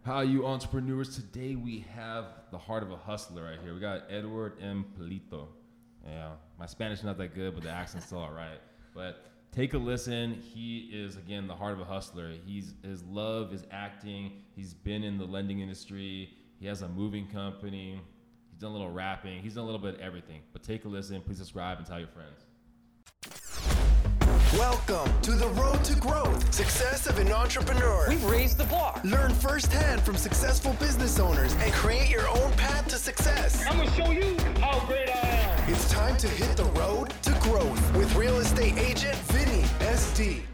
How are you entrepreneurs? Today we have the heart of a hustler right here. We got Edward M. Polito. Yeah, my Spanish is not that good, but the accent's still all right. But take a listen. He is, again, the heart of a hustler. His love is acting. He's been in the lending industry. He has a moving company. He's done a little rapping. He's done a little bit of everything. But take a listen. Please subscribe and tell your friends. Welcome to the road to growth, success of an entrepreneur. We've raised the bar. Learn firsthand from successful business owners and create your own path to success. I'm gonna show you how great I am. It's time to hit the road to growth with real estate agent Vinny SD.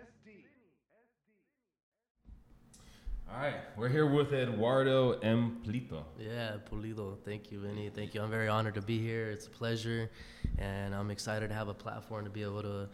All right, we're here with Eduardo M. Polito. Yeah, Pulido. Thank you, Vinny. Thank you. I'm very honored to be here. It's a pleasure, and I'm excited to have a platform to be able to,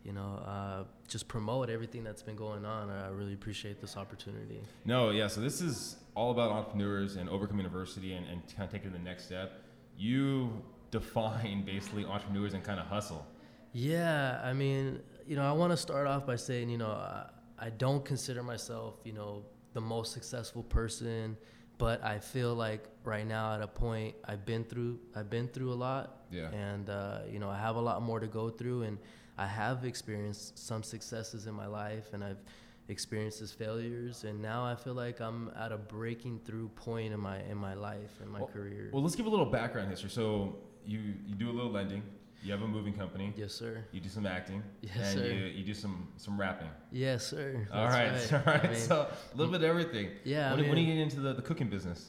just promote everything that's been going on. I really appreciate this opportunity. No, yeah, so this is all about entrepreneurs and overcoming adversity and kind of taking the next step. You define basically entrepreneurs and kind of hustle. Yeah, I mean, I want to start off by saying, I don't consider myself, the most successful person, but I feel like right now at a point I've been through a lot. Yeah. And I have a lot more to go through, and I have experienced some successes in my life, and I've experienced as failures, and now I feel like I'm at a breaking through point in my life and my career. Well, let's give a little background history. So you do a little lending. You have a moving company. Yes, sir. You do some acting. Yes, and sir. you do some rapping. Yes, sir. All That's right. right. I mean, So a little bit of everything. Yeah. When do you get into the cooking business?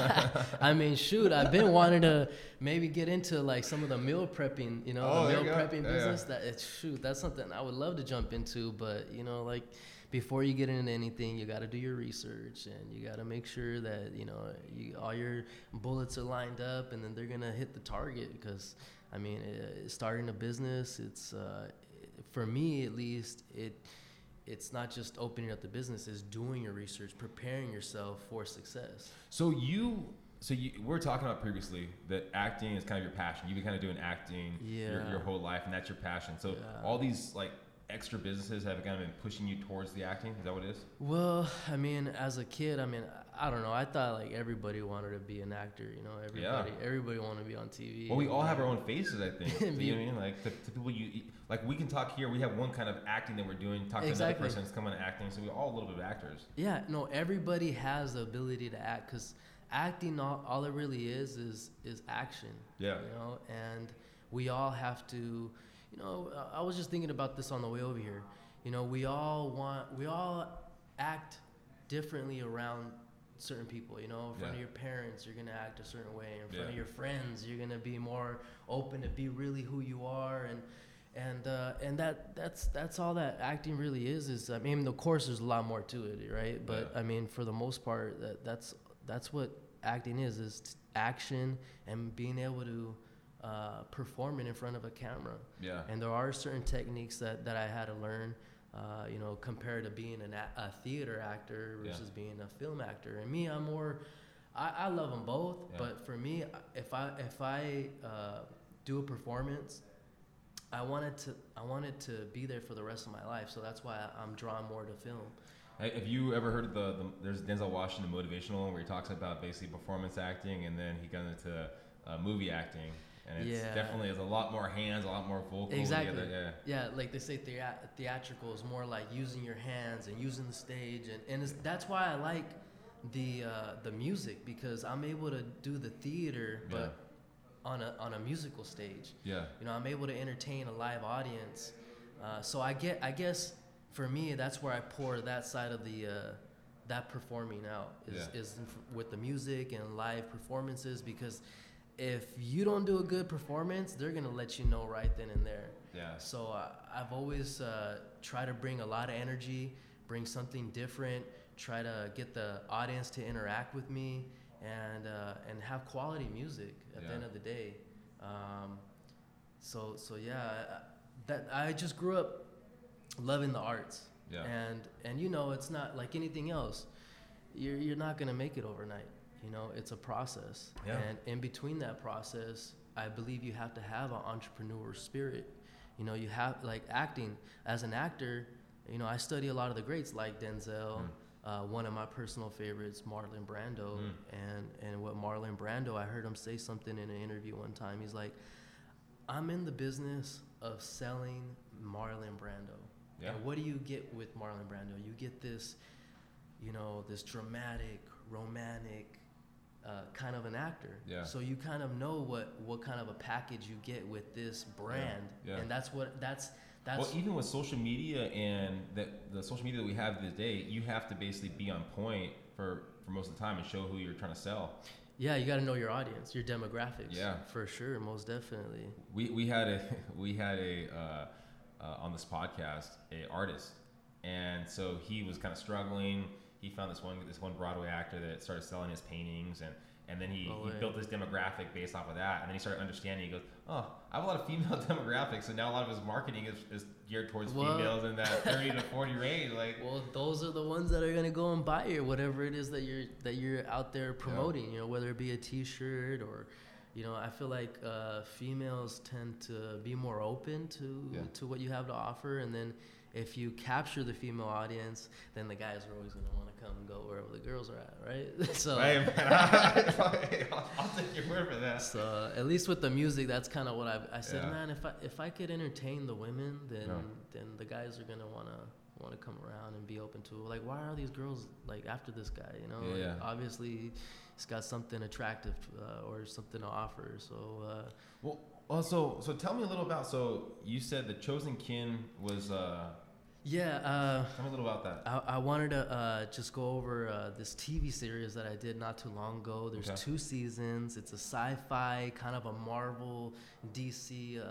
I mean, shoot, I've been wanting to maybe get into like some of the meal prepping, the meal prepping business. That's something I would love to jump into, but like before you get into anything, you got to do your research, and you got to make sure that all your bullets are lined up, and then they're gonna hit the target. Because I mean, starting a business, it's for me at least, it's not just opening up the business, it's doing your research, preparing yourself for success. So you were talking about previously that acting is kind of your passion. You've been kind of doing acting your whole life, and that's your passion. So all these like extra businesses have kind of been pushing you towards the acting. Is that what it is? Well, I mean, as a kid, I don't know. I thought like everybody wanted to be an actor. Everybody wanted to be on TV. Well, we all have our own faces, I think. You know what I mean? Like the people like we can talk here. We have one kind of acting that we're doing. Talk to another person that's coming to acting. So we're all a little bit of actors. Yeah, no, everybody has the ability to act, because acting, all it really is action. Yeah. And we all have to. I was just thinking about this on the way over here. We all act differently around certain people. In front of your parents, you're gonna act a certain way. In front of your friends, you're gonna be more open to be really who you are, and that's all that acting really is. I mean, of course, there's a lot more to it, right? But I mean, for the most part, that's what acting is action and being able to performing in front of a camera. Yeah. And there are certain techniques that I had to learn, compared to being a theater actor versus being a film actor. And me, I'm more, I love them both, but for me, if I do a performance, I want it to be there for the rest of my life. So that's why I'm drawn more to film. Have you ever heard of there's Denzel Washington motivational where he talks about basically performance acting, and then he got into movie acting? And it's definitely has a lot more hands, a lot more vocal. Exactly. Yeah, like they say theatrical is more like using your hands and using the stage. And that's why I like the music, because I'm able to do the theater, but on a musical stage. Yeah. I'm able to entertain a live audience. So I guess for me, that's where I pour that side of that performing out is with the music and live performances, because if you don't do a good performance, they're going to let you know right then and there. Yeah. So I've always tried to bring a lot of energy, bring something different, try to get the audience to interact with me, and have quality music at the end of the day. That I just grew up loving the arts. Yeah. And it's not like anything else. You're not going to make it overnight. It's a process. Yeah. And in between that process, I believe you have to have an entrepreneur spirit. You have, like acting, as an actor, I study a lot of the greats like Denzel, one of my personal favorites, Marlon Brando. And what Marlon Brando, I heard him say something in an interview one time. He's like, I'm in the business of selling Marlon Brando. Yeah. And what do you get with Marlon Brando? You get this, this dramatic, romantic kind of an actor. Yeah. So you kind of know what kind of a package you get with this brand. Yeah. And that's well, even with social media and the social media that we have today, you have to basically be on point for most of the time and show who you're trying to sell. Yeah, you got to know your audience, your demographics. Yeah, for sure, most definitely. We had a on this podcast a artist, and so he was kind of struggling. He found this one Broadway actor that started selling his paintings, and then he built this demographic based off of that, and then he started understanding. He goes, oh, I have a lot of female demographics, so now a lot of his marketing is geared towards females in that 30 to 40 range. Like, well, those are the ones that are gonna go and buy it, whatever it is that you're out there promoting. Whether it be a T-shirt or, I feel like females tend to be more open to what you have to offer, and then if you capture the female audience, then the guys are always going to want to come and go wherever the girls are at, right? So, hey, man, I'll take your word for that. So at least with the music, that's kind of what I said. Man, if I could entertain the women, then the guys are going to want to come around and be open to it. Like, why are these girls like after this guy? Obviously he's got something attractive or something to offer. So so tell me a little about. So you said The Chosen Kin was. Yeah. Tell me a little about that. I wanted to just go over this TV series that I did not too long ago. There's 2 seasons. It's a sci-fi, kind of a Marvel, DC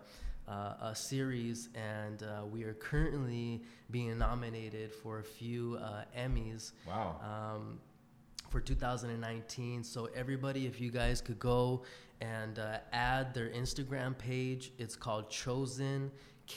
series, and we are currently being nominated for a few Emmys. Wow. For 2019. So everybody, if you guys could go and add their Instagram page, it's called Chosen,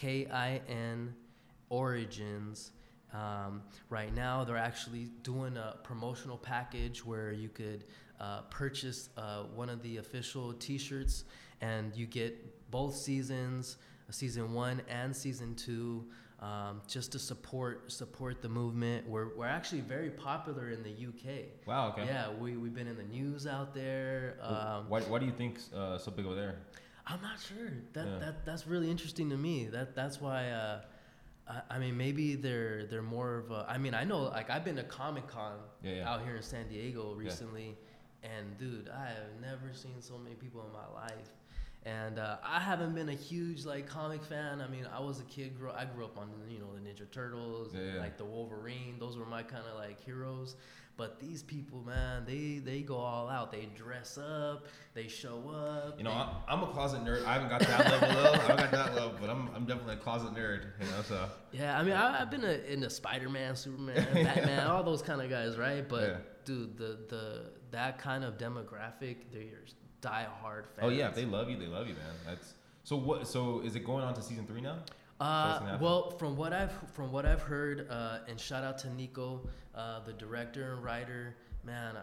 KIN Origins. Right now, they're actually doing a promotional package where you could purchase one of the official T-shirts, and you get both seasons, season 1 and season 2. Just to support the movement. We're actually very popular in the UK. Wow. Okay. Yeah, we've been in the news out there. Why do you think so big over there? I'm not sure. That's really interesting to me. That's why. I mean, maybe they're more of a. I mean, I know, like, I've been to Comic-Con out here in San Diego recently, and dude, I have never seen so many people in my life. And I haven't been a huge comic fan. I mean, I was a kid. I grew up on the Ninja Turtles, like the Wolverine. Those were my kind of heroes. But these people, man, they go all out. They dress up. They show up. I'm a closet nerd. I haven't got that level though. I haven't got that level, but I'm definitely a closet nerd. So. Yeah, I mean, I've been into Spider-Man, Superman, Batman, all those kind of guys, right? But dude, that kind of demographic, they're die-hard fans. Oh yeah, they love you, man. That's so is it going on to season 3 now? Well, from what I've heard, and shout out to Nico, the director and writer, man.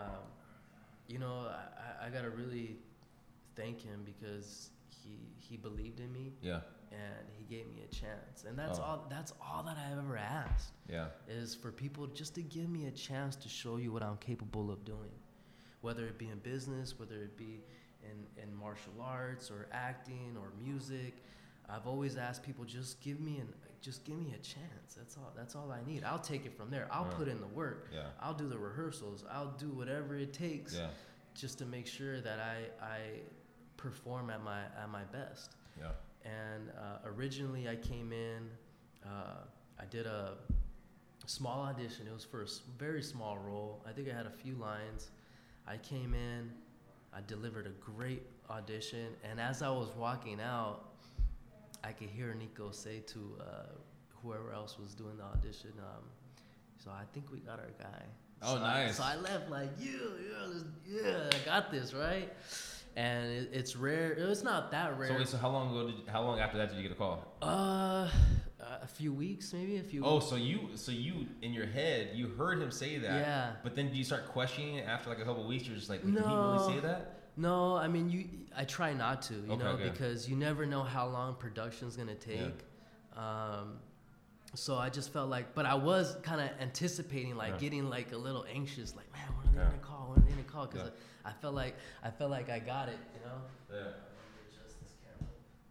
I gotta really thank him because he believed in me. Yeah. And he gave me a chance, and that's all that I've ever asked. Yeah. Is for people just to give me a chance to show you what I'm capable of doing. Whether it be in business, whether it be in martial arts or acting or music, I've always asked people, just give me a chance. That's all I need. I'll take it from there. I'll put in the work. Yeah. I'll do the rehearsals. I'll do whatever it takes just to make sure that I perform at my best. Yeah. And originally I came in, I did a small audition. It was for a very small role. I think I had a few lines. I came in, I delivered a great audition, and as I was walking out, I could hear Nico say to whoever else was doing the audition, so I think we got our guy. Oh, nice. So I left like, I got this, right? And it's rare. It's not that rare. So how long after that did you get a call? A few weeks, maybe. Oh, so you in your head you heard him say that. Yeah. But then do you start questioning it after a couple of weeks? You're just like, did he really say that? No, I mean I try not to, because you never know how long production's gonna take. So I just felt like, but I was kind of anticipating, like getting like a little anxious, like, man, when are they gonna call? When are they gonna call? Because I felt like I got it, you know. Yeah. Adjust this camera.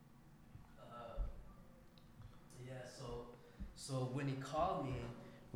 So when he called me,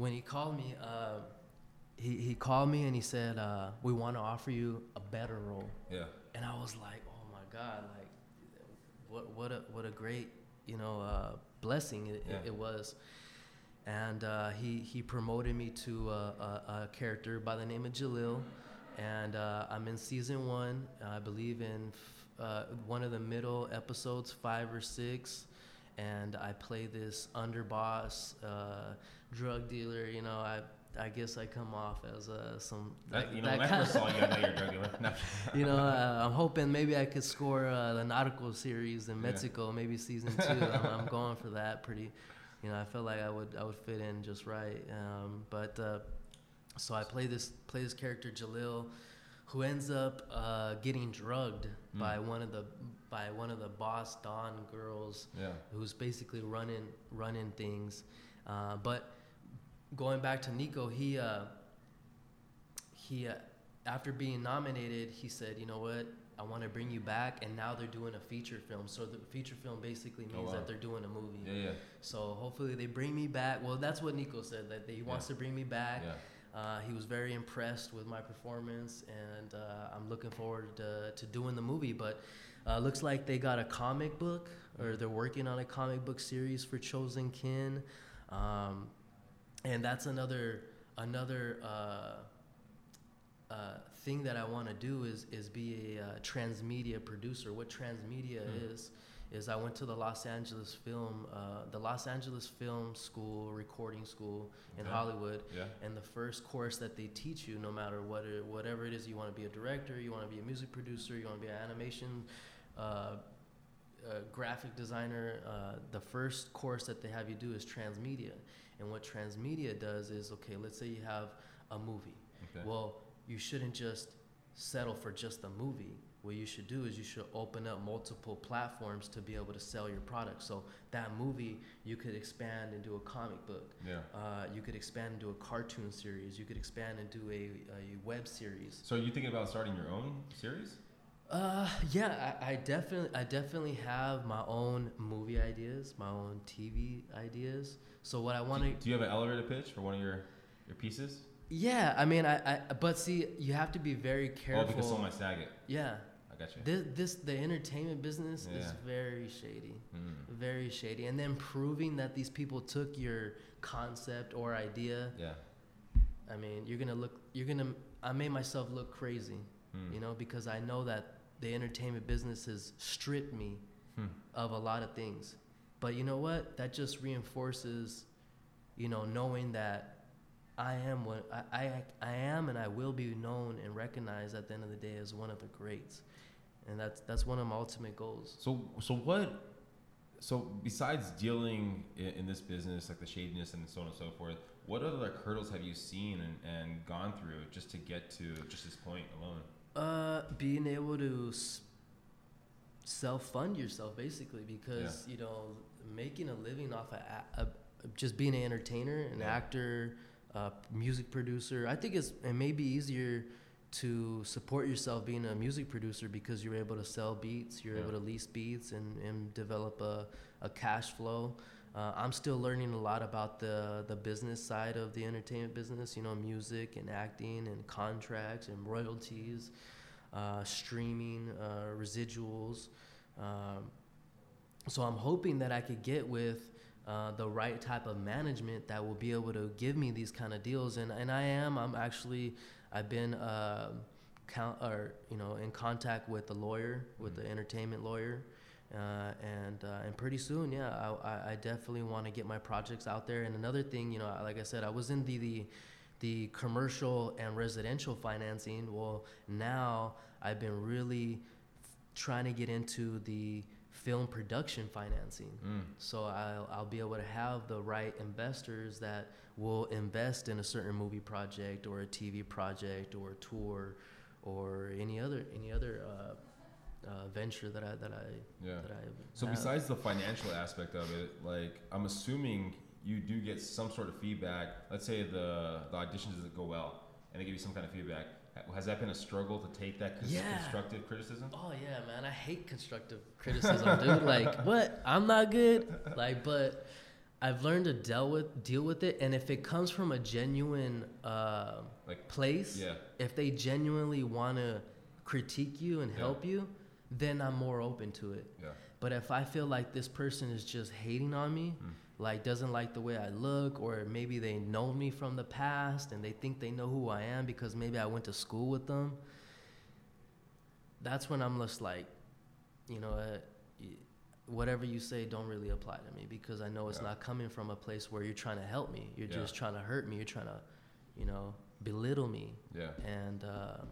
he called me and he said, we want to offer you a better role. Yeah. And I was like, oh my God, like, what a great, blessing it was. And he promoted me to a character by the name of Jalil, and I'm in season 1. I believe in one of the middle episodes, 5 or 6, and I play this underboss drug dealer. I guess I come off as some. When I first saw you, I know you're a drug dealer. No. I'm hoping maybe I could score the Narco series in Mexico, maybe season 2. I'm going for that pretty. I felt like I would fit in just right. So I play this character Jalil, who ends up getting drugged by one of the boss Don girls, who's basically running things. But going back to Nico, he after being nominated, he said, you know what, I want to bring you back, and now they're doing a feature film. So the feature film basically means that they're doing a movie. Yeah. So hopefully they bring me back. Well, that's what Nico said, that he wants to bring me back. Yeah. He was very impressed with my performance, and I'm looking forward to doing the movie. But looks like they got a comic book, or they're working on a comic book series for Chosen Kin. And that's another thing that I want to do is be a transmedia producer. What transmedia is I went to the Los Angeles Film School, recording school in Hollywood, and the first course that they teach you, no matter whatever it is, you want to be a director, you want to be a music producer, you want to be an animation graphic designer, the first course that they have you do is transmedia. And what transmedia does is, okay, let's say you have a movie. Okay. Well, you shouldn't just settle for just a movie. What you should do is you should open up multiple platforms to be able to sell your product. So that movie, you could expand into a comic book. Yeah. You could expand into a cartoon series. You could expand into a web series. So are you thinking about starting your own series? Yeah, I definitely have my own movie ideas, my own TV ideas. So what I want to... Do you have an elevator pitch for one of your pieces? Yeah, I mean, but see, you have to be very careful. Oh, because someone might snag it. Yeah. I got you. The entertainment business is very shady. Very shady. And then proving that these people took your concept or idea. Yeah. I mean, I made myself look crazy, because I know that the entertainment business has stripped me of a lot of things. But you know what? That just reinforces, knowing that I am what I am, and I will be known and recognized at the end of the day as one of the greats, and that's one of my ultimate goals. So besides dealing in this business, like the shadiness and so on and so forth, what other hurdles have you seen and gone through just to get to just this point alone? Being able to self-fund yourself, basically, because making a living off of just being an entertainer, an actor, music producer. I think it may be easier to support yourself being a music producer because you're able to sell beats, you're able to lease beats and develop a cash flow. I'm still learning a lot about the business side of the entertainment business, music and acting and contracts and royalties, streaming, residuals. So I'm hoping that I could get with the right type of management that will be able to give me these kind of deals, and I've been in contact with the lawyer, with the entertainment lawyer, and pretty soon, I definitely want to get my projects out there. And another thing, like I said, I was in the commercial and residential financing. Well, now I've been really trying to get into the film production financing. So I'll be able to have the right investors that will invest in a certain movie project or a TV project or a tour or any other venture that I So besides the financial aspect of it, like I'm assuming you do get some sort of feedback, let's say the audition doesn't go well, and they give you some kind of feedback, has that been a struggle to take that constructive criticism? Oh yeah, man, I hate constructive criticism, dude. Like, what? I'm not good. Like, but I've learned to deal with it, and if it comes from a genuine place, if they genuinely want to critique you and help you, then I'm more open to it. Yeah. But if I feel like this person is just hating on me, like doesn't like the way I look, or maybe they know me from the past and they think they know who I am because maybe I went to school with them, that's when I'm just like, you know, whatever you say don't really apply to me, because I know it's not coming from a place where you're trying to help me. You're just trying to hurt me. You're trying to, you know, belittle me. Yeah. And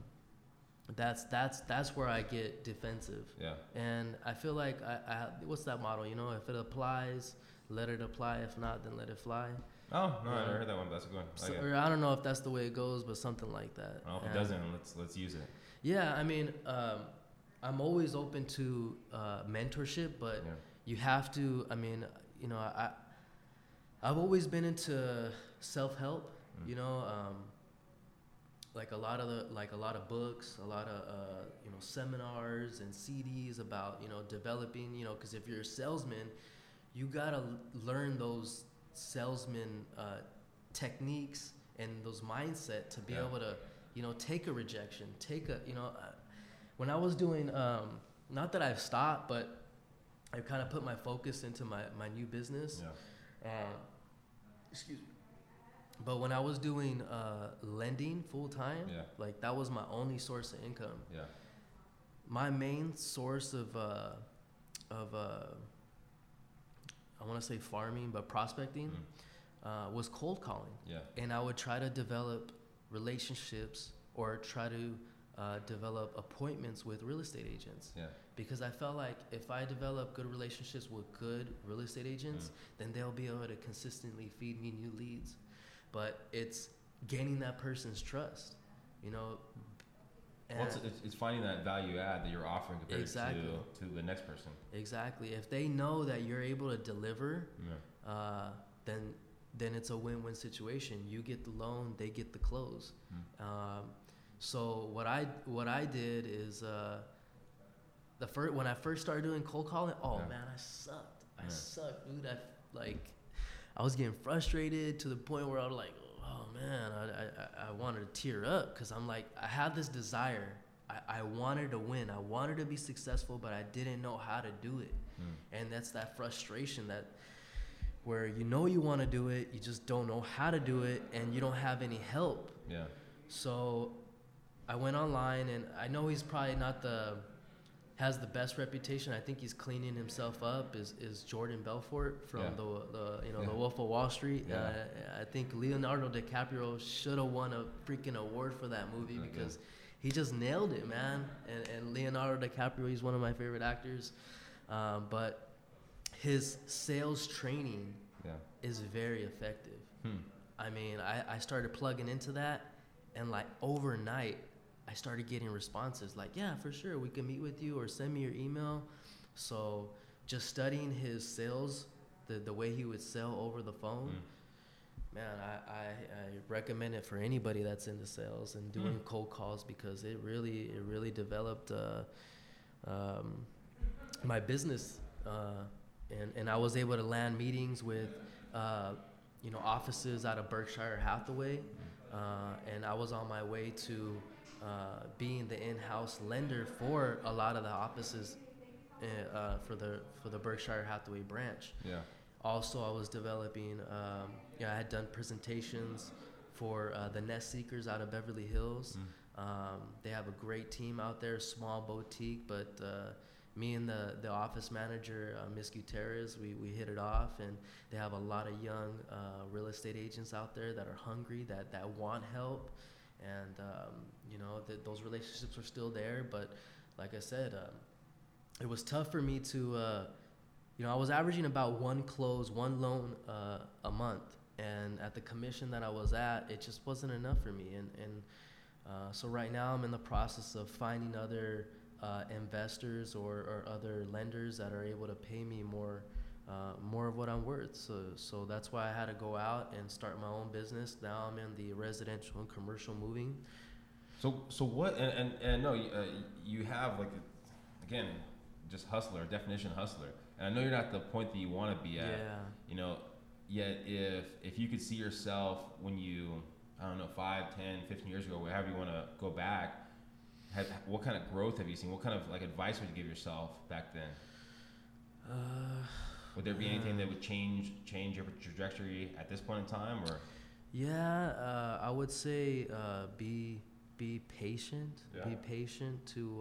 that's where I get defensive. Yeah. And I feel like I what's that motto? You know, if it applies, let it apply. If not, then let it fly. Oh no, I never heard that one. That's a good one. So, or I don't know if that's the way it goes, but something like that. Well, if it doesn't, let's use it. Yeah, I mean, I'm always open to mentorship, but you have to. I mean, you know, I've always been into self-help. You know, like a lot of books, a lot of you know, seminars and CDs about, you know, developing. You know, because if you're a salesman, you gotta learn those salesman techniques and those mindset to be able to, you know, take a rejection, you know. When I was doing, not that I've stopped, but I've kind of put my focus into my new business. Yeah. Excuse me. But when I was doing lending full time, like that was my only source of income. Yeah. My main source of I want to say farming, but prospecting, was cold calling. Yeah. And I would try to develop relationships or try to develop appointments with real estate agents. Yeah. Because I felt like if I develop good relationships with good real estate agents, then they'll be able to consistently feed me new leads. But it's gaining that person's trust, you know. Well, it's finding that value add that you're offering compared to the next person. Exactly. If they know that you're able to deliver, then it's a win-win situation. You get the loan, they get the close. So what I did is when I first started doing cold calling, man, I sucked. I sucked, dude. I was getting frustrated to the point where I was like, oh man, I wanted to tear up, because I'm like, I had this desire. I wanted to win. I wanted to be successful, but I didn't know how to do it. And that's that frustration where you know you want to do it, you just don't know how to do it, and you don't have any help. Yeah. So I went online, and I know he's probably not has the best reputation. I think he's cleaning himself up. Is Jordan Belfort from the Wolf of Wall Street? Yeah. I think Leonardo DiCaprio should have won a freaking award for that movie, because he just nailed it, man. And Leonardo DiCaprio, he's one of my favorite actors. But his sales training is very effective. I mean, I started plugging into that, and like overnight, I started getting responses like, yeah, for sure, we can meet with you, or send me your email. So just studying his sales, the way he would sell over the phone, man, I recommend it for anybody that's into sales and doing cold calls, because it really developed my business. And I was able to land meetings with, you know, offices out of Berkshire Hathaway. And I was on my way to being the in-house lender for a lot of the offices for the Berkshire Hathaway branch. Yeah. Also, I was developing. I had done presentations for the Nest Seekers out of Beverly Hills. They have a great team out there, small boutique, but me and the office manager, Miss Gutierrez, we hit it off, and they have a lot of young real estate agents out there that are hungry, that want help. And, you know, those relationships are still there. But like I said, it was tough for me to, you know, I was averaging about one loan a month. And at the commission that I was at, it just wasn't enough for me. And so right now I'm in the process of finding other investors or other lenders that are able to pay me more more of what I'm worth. So that's why I had to go out and start my own business. Now I'm in the residential and commercial moving. So what? And no, you have like, again, just hustler, definition hustler. And I know you're not the point that you want to be at. Yeah. You know, yet if you could see yourself when you, I don't know, 5, 10, 15 years ago, wherever you want to go back, what kind of growth have you seen? What kind of like advice would you give yourself back then? Would there be anything that would change your trajectory at this point in time, or? Yeah, I would say be patient. Yeah. Be patient to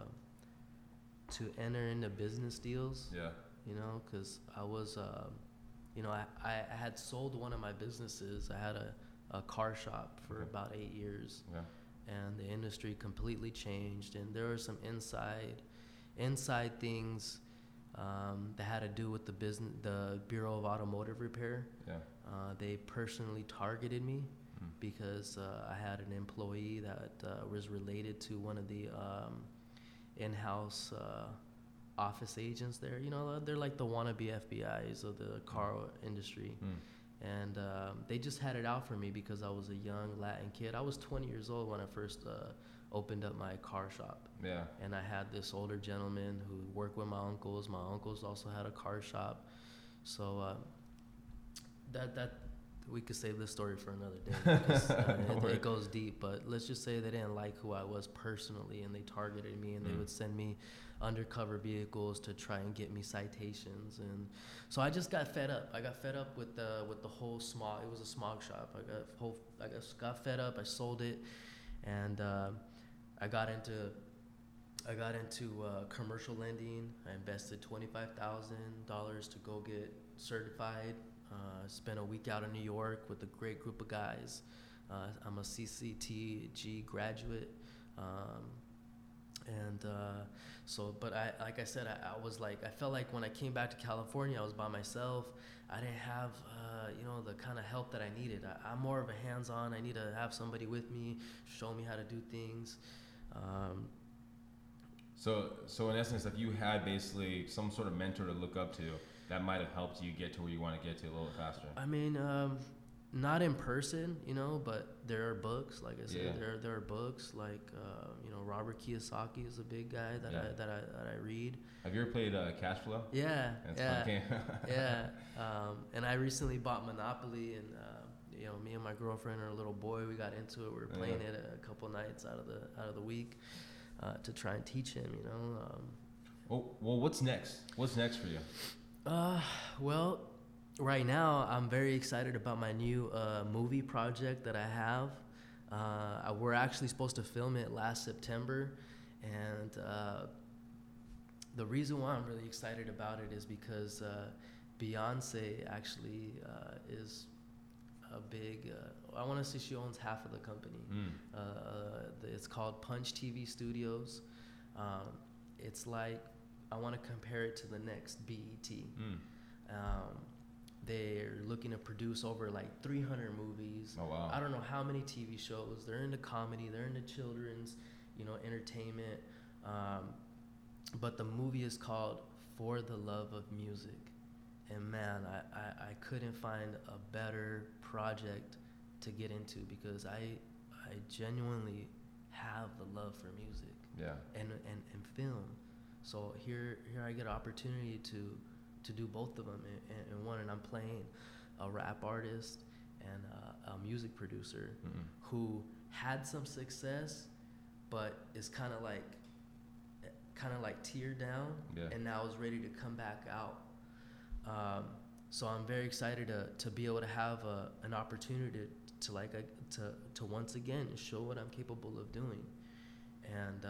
enter into business deals. Yeah. You know, because I was, you know, I had sold one of my businesses. I had a car shop for about 8 years. Yeah. And the industry completely changed, and there were some inside things that had to do with the Bureau of Automotive Repair. Yeah. They personally targeted me because I had an employee that was related to one of the in-house office agents there. You know, they're like the wannabe FBIs of the car industry. And they just had it out for me because I was a young Latin kid. I was 20 years old when I first opened up my car shop. Yeah. And I had this older gentleman who worked with my uncles. My uncles also had a car shop. So that we could save this story for another day because it goes deep. But let's just say they didn't like who I was personally, and they targeted me, and they would send me undercover vehicles to try and get me citations. And so I just got fed up. I got fed up with the whole smog. It was a smog shop. I got fed up. I sold it, and I got into commercial lending. I invested $25,000 to go get certified. Spent a week out in New York with a great group of guys. I'm a CCTG graduate. But like I said, I felt like when I came back to California, I was by myself. I didn't have, the kind of help that I needed. I'm more of a hands-on. I need to have somebody with me, show me how to do things. So in essence, if you had basically some sort of mentor to look up to, that might have helped you get to where you want to get to a little bit faster. I mean, not in person, but there are books. Like I said, there are books. Like Robert Kiyosaki is a big guy that I read. Have you ever played Cash Flow? Yeah, That's fun. yeah. And I recently bought Monopoly, and me and my girlfriend and our little boy, we got into it. We were playing it a couple nights out of the week to try and teach him. Well, what's next? What's next for you? Well, right now I'm very excited about my new movie project that I have. We're actually supposed to film it last September, and the reason why I'm really excited about it is because Beyonce actually is a big, I want to say she owns half of the company. It's called Punch TV Studios. It's like, I want to compare it to the next BET. They're looking to produce over like 300 movies. Oh, wow. I don't know how many TV shows. They're into comedy. They're into children's, entertainment. But the movie is called For the Love of Music. And man, I couldn't find a better project to get into because I genuinely have the love for music. Yeah. And film. So here I get an opportunity to do both of them in one, and I'm playing a rap artist and a music producer who had some success, but is kind of like teared down, and now is ready to come back out. So I'm very excited to be able to have an opportunity to once again show what I'm capable of doing, and.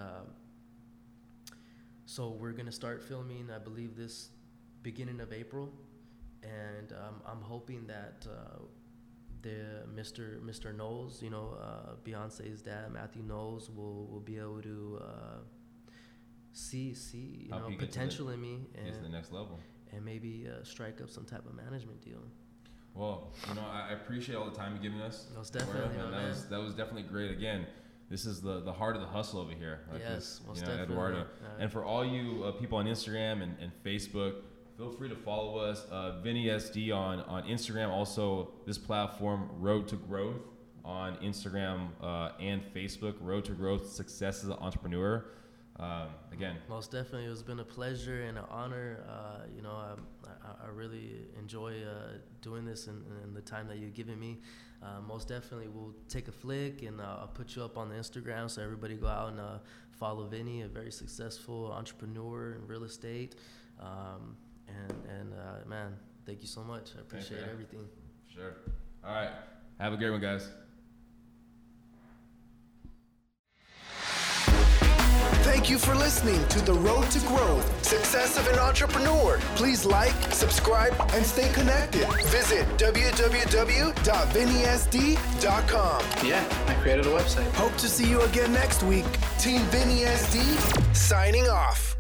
So we're gonna start filming, I believe, this beginning of April, and I'm hoping that the Mr. Knowles, Beyonce's dad, Matthew Knowles, will be able to see potential in me and get to the next level, and maybe strike up some type of management deal. Well, I appreciate all the time you're giving us. Most definitely, that was definitely great. Again, this is the heart of the hustle over here. Yes, most definitely. Eduardo. And for all you people on Instagram and Facebook, feel free to follow us, Vinny SD on Instagram. Also, this platform, Road to Growth, on Instagram and Facebook. Road to Growth, Success as an Entrepreneur. Again, most definitely, it's been a pleasure and an honor. I really enjoy doing this and the time that you've given me. Most definitely, we'll take a flick and I'll put you up on the Instagram so everybody go out and follow Vinny, a very successful entrepreneur in real estate. Man, thank you so much. I appreciate everything. Sure. All right. Have a great one, guys. Thank you for listening to The Road to Growth, Success of an Entrepreneur. Please like, subscribe, and stay connected. Visit www.vinnysd.com. Yeah, I created a website. Hope to see you again next week. Team Vinny SD, signing off.